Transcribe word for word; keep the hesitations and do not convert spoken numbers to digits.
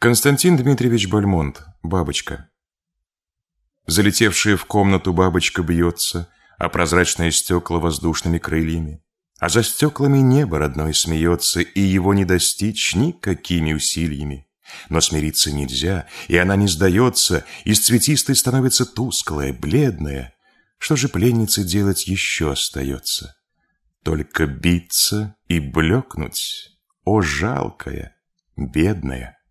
Константин Дмитриевич Бальмонт. Бабочка. Залетевшая в комнату бабочка бьется о прозрачные стекла воздушными крыльями, а за стеклами небо родное смеется, и его не достичь никакими усилиями. Но смириться нельзя, и она не сдается, из цветистой становится тусклая, бледная. Что же пленнице делать еще остается? Только биться и блекнуть, о жалкая, бедная.